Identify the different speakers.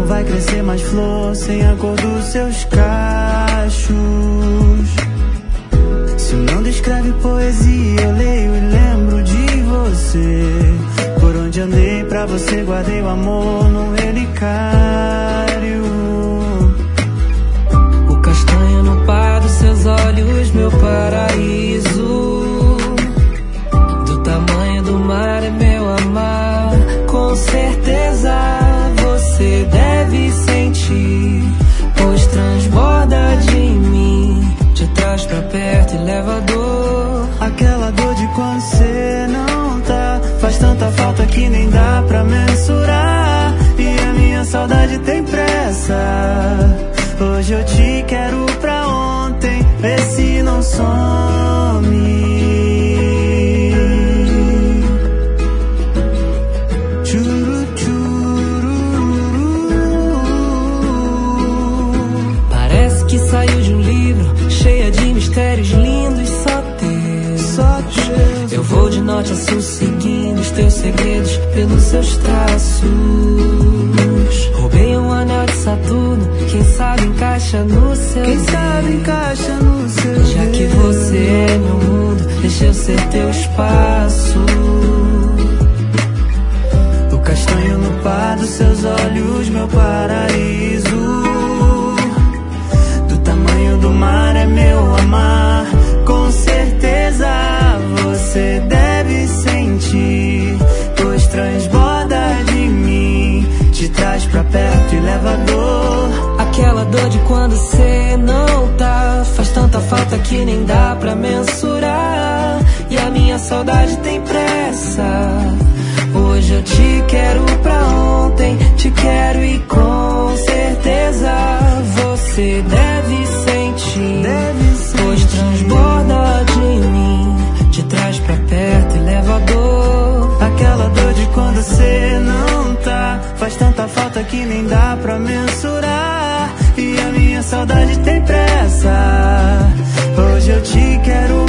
Speaker 1: vai crescer mais flor sem a cor dos seus cachos. Se não descreve poesia, eu leio e lembro de você. Por onde andei pra você, guardei o amor num relicário.
Speaker 2: O castanho no par dos seus olhos, meu paraíso. Do tamanho do mar é meu amar. Com certeza você deve sentir, pois transborda de mim. Te traz pra perto e leva a dor.
Speaker 1: Aquela dor de quando cê não tá. Faz tanta falta que nem dá pra mensurar. E a minha saudade tem pressa. Hoje eu te quero pra ontem, vê se não some. Churu, chururu.
Speaker 2: Parece que saiu de um livro, cheia de mistérios lindos, só teus.
Speaker 1: Só teus.
Speaker 2: Eu vou de norte a sul seguindo os teus segredos pelos seus traços. Roubei um anel de Saturno, quem sabe encaixa no seu.
Speaker 1: Quem sabe encaixa no seu.
Speaker 2: Já que você é meu mundo, deixa eu ser teu espaço.
Speaker 1: O castanho no par dos seus olhos, meu paraíso. Do tamanho do mar é meu amar. Com certeza você deve sentir, pois transborda de mim. Te traz pra perto e leva a dor.
Speaker 2: Aquela dor de quando cê não tá. Faz tanta falta que nem dá pra mensurar. E a minha saudade tem pressa. Hoje eu te quero pra ontem. Te quero e com certeza você deve sentir, pois transborda de mim. Te traz pra perto e leva a dor.
Speaker 1: Aquela dor de quando cê não tá. Faz tanta falta que nem dá pra mensurar. E a minha saudade tem pressa. Hoje eu te quero